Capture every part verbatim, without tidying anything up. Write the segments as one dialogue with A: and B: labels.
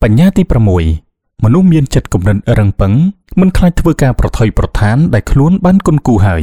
A: បញ្ញាទីប្រាំមួយមនុស្សមានចិត្តគំនិតរឹងប៉ឹងមិនខ្លាចធ្វើការប្រថុយប្រថានដែលខ្លួនបានគុនគូហើយ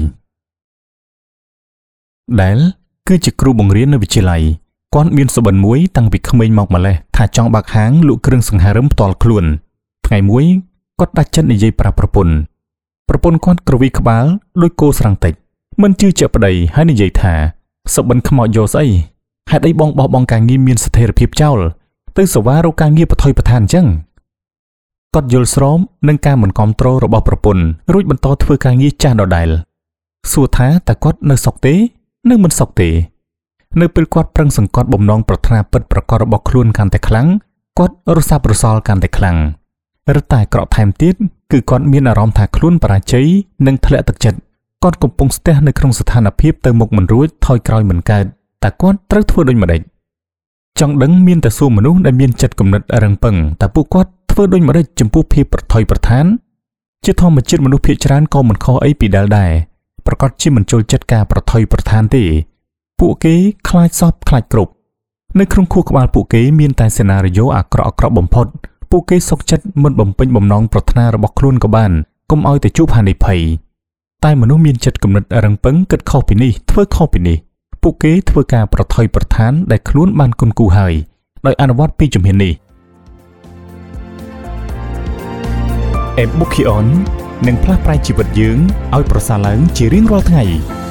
A: ដែលគឺជាគ្រូបង្រៀននៅវិទ្យាល័យគាត់មានសុបិនមួយតាំងពីក្មេងមកម្លេះថាចង់បើកហាងលក់គ្រឿងសង្ហារិមផ្ទាល់ខ្លួនថ្ងៃមួយគាត់ដាច់ចិត្តនិយាយប្រាប់ប្រពន្ធប្រពន្ធគាត់ក្រវីក្បាលដូចគោស្រង់តិចមិនជឿជាក់ប្តីហើយនិយាយថាសុបិនខ្មោចយកស្អីហេតុអីបងបោះបង់ការងារមានស្ថិរភាពចោលទៅសវ៉ារកការងារប្រថុយប្រថានអញ្ចឹងគាត់យល់ស្របនឹងការមិនគាំទ្ររបស់ប្រពន្ធរួចបន្តធ្វើការងារចាស់ដដែលសួរថាតើគាត់នៅសុខទេនៅមិនសុខទេនៅពេលគាត់ប្រឹងសង្កត់បំណងប្រាថ្នាពិតប្រាកដរបស់ខ្លួនកាន់តែខ្លាំងគាត់រសាប់រសល់កាន់តែខ្លាំងរឹតតែក្រក់ថែមទៀតគឺគាត់មានអារម្មណ៍ថាខ្លួនបរាជ័យនិងធ្លាក់ទឹកចិត្តគាត់កំពុងស្ទះនៅក្នុងស្ថានភាពទៅមុខមិនរួចថយក្រោយមិនកើតតើគាត់ត្រូវធ្វើដូចម្តេចចង់ដឹងមានតែសួរមនុស្សដែលមានចិត្តគំនិតរឹងប៉ឹងតើពួកគាត់ធ្វើដូចម្តេចចំពោះភាពប្រថុយប្រថានជាធម្មជាតិមនុស្សភាគច្រើនក៏មិនខុសអីពីដែលដែរប្រកាសជាមិនចូលចិត្តការប្រថុយប្រថានទេពួកគេខ្លាចសពខ្លាចគ្រប់នៅក្នុងខួរក្បាលពួកគេមានតែសេណារីយ៉ូអាក្រក់អាក្រក់បំផុតពួកគេសុខចិត្តមិនបំពេញបំណងប្រាថ្នារបស់ខ្លួនក៏បានកុំឲ្យទៅជួបហានិភ័យតែមនុស្សមានចិត្តគំនិតរឹងប៉ឹងគិតខុសពីនេះធ្វើខុសពីនេះពួកគេធ្វើការប្រថុយប្រថានដែលខ្លួនបានគុនគូហើយដោយអនុវត្តពីជំហាននេះអេប៊ូខីអននឹងផ្លាស់ប្រែជីវិតយើងឲ្យប្រសើរឡើងជារៀងរាល់ថ្ងៃ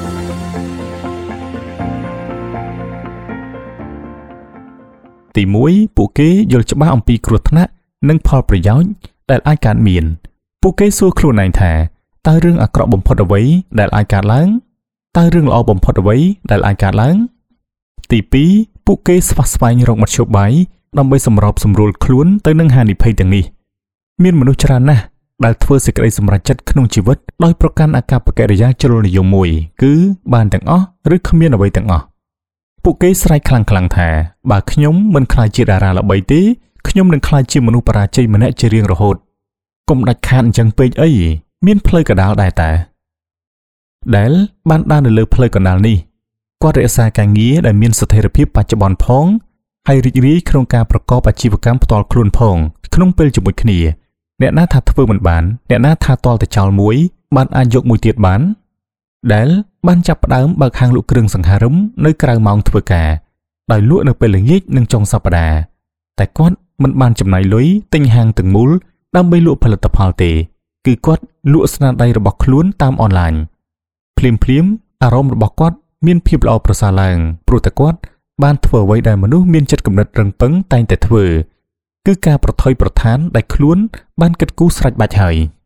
A: ទីមួយពួកគេយល់ច្បាស់អំពីគ្រោះថ្នាក់និងផលប្រយោជន៍ដែលអាចកើតមានពួកគេសួរខ្លួនឯងថាតើរឿងអាក្រក់បំផុតអ្វីដែលអាចកើតឡើងតើរឿងល្អបំផុតអ្វីដែលអាចកើតឡើងទីពីរពួកគេស្វះស្វែងរកមធ្យោបាយដើម្បីសម្របសម្រួលខ្លួនទៅនឹងហានិភ័យទាំងនេះមានមនុស្សច្រើនណាស់ដែលធ្វើសេចក្តីសម្រេចចិត្តក្នុងជីវិតដោយប្រកាន់អាកប្បកិរិយាជ្រុលនិយមមួយគឺបានទាំងអស់ឬគ្មានអ្វីទាំងអស់ពួកគេស្រែកខ្លាំងៗថាបើខ្ញុំមិនខ្លាចជាតារាល្បីទេខ្ញុំនឹងខ្លាចជាមនុស្សបរាជ័យម្នាក់ជារៀងរហូតកុំដាច់ខាតអញ្ចឹងពេកអីមានផ្លូវកណ្ដាលដែរតាដែលបានដើរនៅលើផ្លូវកណ្ដាលនេះគាត់រក្សាការងារដែលមានស្ថិរភាពបច្ចុប្បន្នផងហើយរីករាយក្នុងការប្រកបអាជីវកម្មផ្ទាល់ខ្លួនផងក្នុងពេលជាមួយគ្នាអ្នកណាថាធ្វើមិនបានអ្នកណាថាទាល់តែចោលមួយបានអាចយកមួយទៀតបានដែលបានចាប់ផ្ដើមបើកហាងលក់គ្រឿងសង្ហារិមនៅក្រៅម៉ោងធ្វើការដោយលក់នៅពេលល្ងាចនិងចុងសប្តាហ៍តែគាត់មិនបានចំណាយលុយទិញហាងទាំងមូលដើម្បីលក់ផលិតផលទេគឺគាត់លក់ស្នាដៃរបស់ខ្លួនតាមអនឡាញភ្លាមភ្លាមអារម្មណ៍របស់គាត់មានភាពល្អប្រសើរឡើងព្រោះតែគាត់បានធ្វើអ្វីដែលមនុស្សមានចិត្តគំនិតរឹងប៉ឹងតែងតែធ្វើគឺការប្រថុយប្រថានដែលខ្លួនបានគិតគូរស្រេចបាច់ហើយ